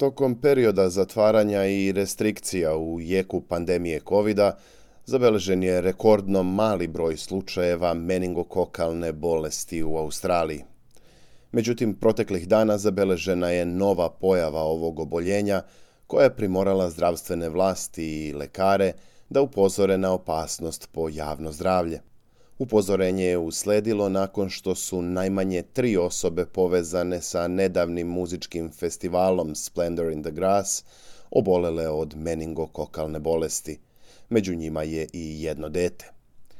Tokom perioda zatvaranja i restrikcija u jeku pandemije covida, zabeležen je rekordno mali broj slučajeva meningokokalne bolesti u Australiji. Međutim, proteklih dana zabeležena je nova pojava ovog oboljenja koja je primorala zdravstvene vlasti i lekare da upozore na opasnost po javno zdravlje. Upozorenje je usledilo nakon što su najmanje 3 osobe povezane sa nedavnim muzičkim festivalom Splendor in the Grass obolele od meningokokalne bolesti. Među njima je i jedno dete.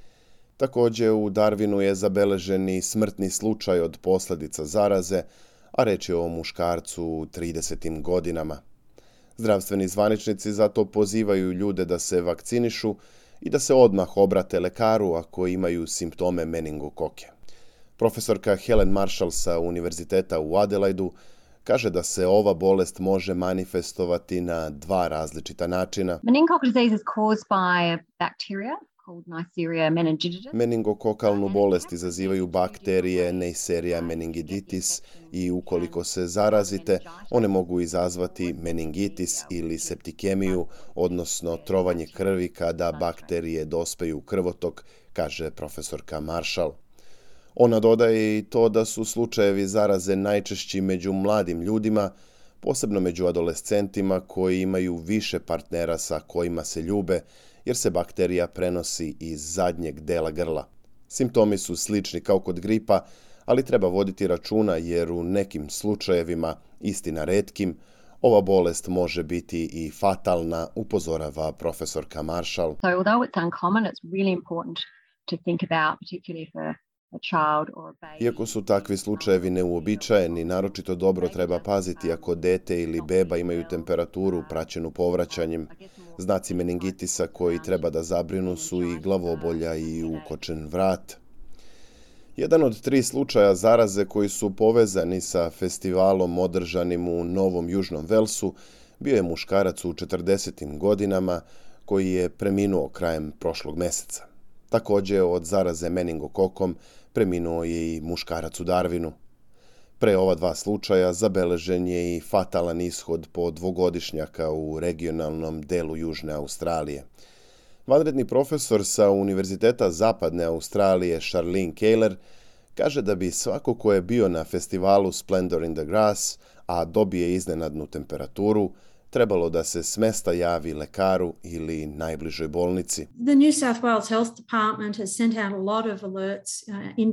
Također u Darwinu je zabeležen i smrtni slučaj od posljedica zaraze, a reč je o muškarcu u 30. godinama. Zdravstveni zvaničnici zato pozivaju ljude da se vakcinišu i da se odmah obrate lekaru ako imaju simptome meningokoke. Profesorka Helen Marshall sa Univerziteta u Adelaidu kaže da se ova bolest može manifestovati na 2 različita načina. Meningococcal disease is caused by a bacteria called Neisseria meningitidis. Meningokokalnu bolest izazivaju bakterije Neisseria meningitis i ukoliko se zarazite, one mogu izazvati meningitis ili septikemiju, odnosno trovanje krvi kada bakterije dospeju u krvotok, kaže profesorka Marshall. Ona dodaje i to da su slučajevi zaraze najčešći među mladim ljudima, posebno među adolescentima koji imaju više partnera sa kojima se ljube, jer se bakterija prenosi iz zadnjeg dela grla. Simptomi su slični kao kod gripa, ali treba voditi računa jer u nekim slučajevima, istina retkim, ova bolest može biti i fatalna, upozorava profesorka Marshall. So although it's uncommon, it's really important to think about, particularly for a child or a baby. Iako su takvi slučajevi neuobičajeni, naročito dobro treba paziti ako dete ili beba imaju temperaturu praćenu povraćanjem. Znaci meningitisa koji treba da zabrinu su i glavobolja i ukočen vrat. Jedan od 3 slučaja zaraze koji su povezani sa festivalom održanim u Novom Južnom Velsu bio je muškarac u 40. godinama koji je preminuo krajem prošlog meseca. Također od zaraze meningokokom preminuo je i muškarac u Darwinu. Pre ova 2 slučaja zabeležen je i fatalan ishod po 2-godišnjaka u regionalnom delu Južne Australije. Vanredni profesor sa Univerziteta Zapadne Australije Charlene Taylor kaže da bi svako ko je bio na festivalu Splendor in the Grass, a dobije iznenadnu temperaturu, trebalo da se s mesta javi lekaru ili najbližoj bolnici. The New South Wales Health Department has sent out a lot of alerts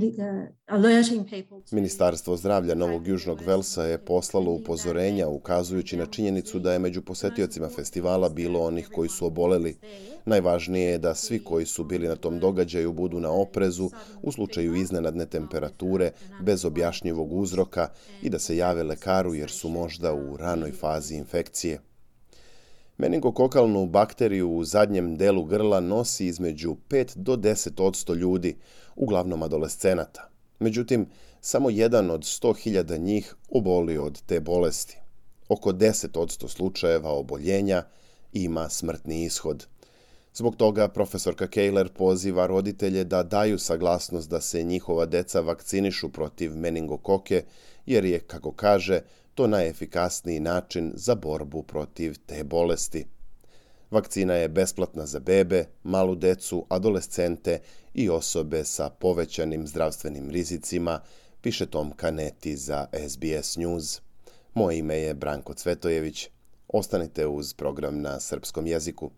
alerting people. Ministarstvo zdravlja Novog Južnog Velsa je poslalo upozorenja ukazujući na činjenicu da je među posetiocima festivala bilo onih koji su oboleli. Najvažnije je da svi koji su bili na tom događaju budu na oprezu u slučaju iznenadne temperature bez objašnjivog uzroka i da se jave lekaru jer su možda u ranoj fazi infekcije. Meningokokalnu bakteriju u zadnjem delu grla nosi između 5 do 10% ljudi, uglavnom adolescenata. Međutim, samo 1 od 100.000 njih oboli od te bolesti. Oko 10% slučajeva oboljenja ima smrtni ishod. Zbog toga profesorka Taylor poziva roditelje da daju saglasnost da se njihova deca vakcinišu protiv meningokoke, jer je, kako kaže, to najefikasniji način za borbu protiv te bolesti. Vakcina je besplatna za bebe, malu decu, adolescente i osobe sa povećanim zdravstvenim rizicima, piše Tom Kaneti za SBS News. Moje ime je Branko Cvetojević. Ostanite uz program na srpskom jeziku.